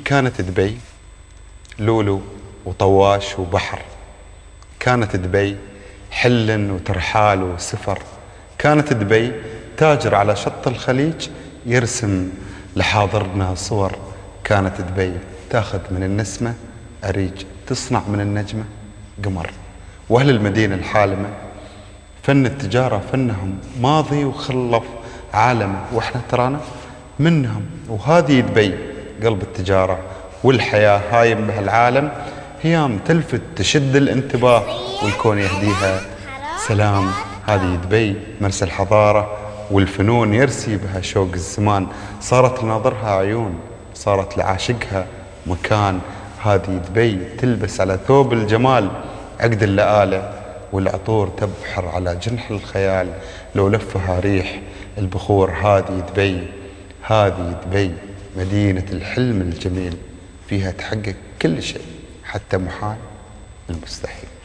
كانت دبي لولو وطواش وبحر. كانت دبي حل وترحال وسفر. كانت دبي تاجر على شط الخليج يرسم لحاضرنا صور. كانت دبي تاخذ من النسمة أريج، تصنع من النجمة قمر. وأهل المدينة الحالمة فن التجارة فنهم ماضي وخلف عالمه، وإحنا ترانا منهم. وهذه دبي قلب التجارة والحياة هايم بهالعالم، هيام تلفت تشد الانتباه والكون يهديها سلام. هذه دبي مرسى الحضارة والفنون يرسي بها شوق الزمان. صارت لناظرها عيون، صارت لعاشقها مكان. هذه دبي تلبس على ثوب الجمال عقد اللآلة، والعطور تبحر على جنح الخيال لو لفها ريح البخور. هذه دبي، هذه دبي مدينة الحلم الجميل، فيها تحقق كل شيء حتى محال المستحيل.